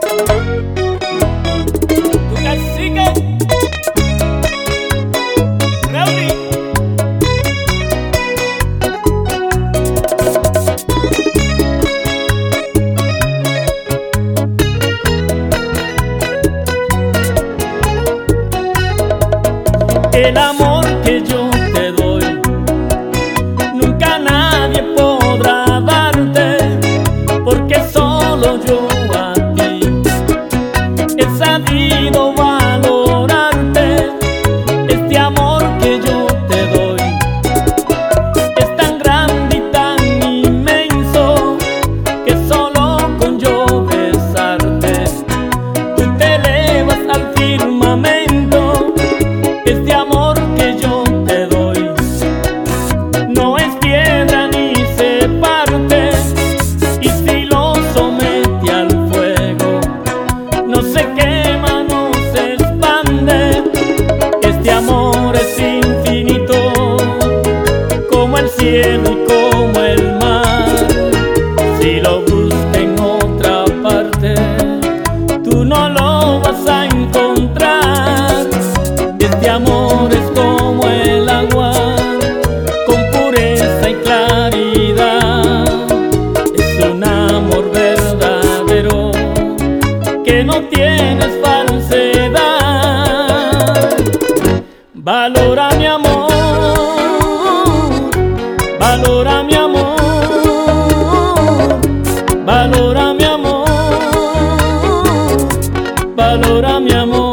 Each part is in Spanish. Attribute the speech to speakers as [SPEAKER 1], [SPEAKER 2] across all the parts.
[SPEAKER 1] Tu cacique, Raúl. El amor que yo te doy, nunca nadie podrá darte, porque solo yo a ti he sabido valorarte. Este amor que yo te doy es tan grande y tan inmenso que solo con yo besarte tú te elevas al firmamento. Este amor que yo te doy no es piedra ni se parte, y si lo somete al fuego no se quema, no se expande. Este amor es infinito como el cielo y como el mar. Si lo buscas en otra parte tú no lo vas a encontrar. Este amor es como el agua, con pureza y claridad. Es un amor verdadero que no tienes falsedad. Valora mi amor, valora mi amor, valora mi amor, valora mi amor.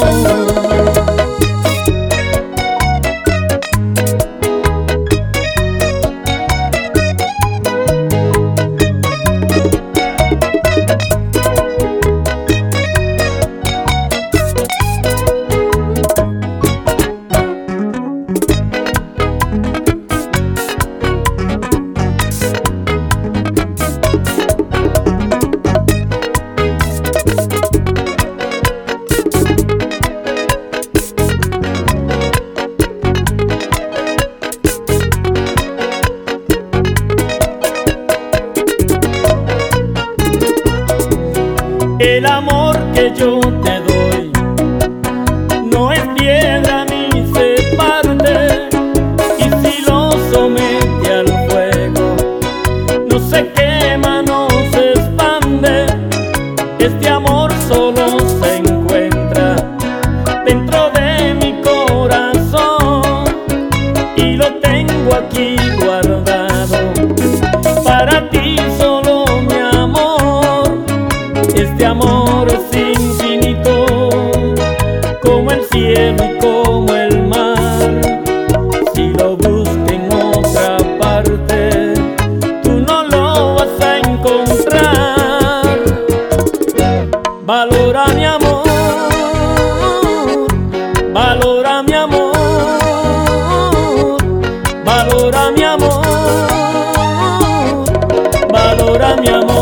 [SPEAKER 1] El amor que yo te doy no es piedra ni se parte, y si lo somete al fuego no se quema, no se expande. Este amor solo se encuentra dentro de mi corazón, y lo tengo aquí guardado para ti solo, mi amor. Este amor es infinito como el cielo y como el mar. Si lo buscas en otra parte tú no lo vas a encontrar. Valora mi amor, valora mi amor, valora mi amor, valora mi amor.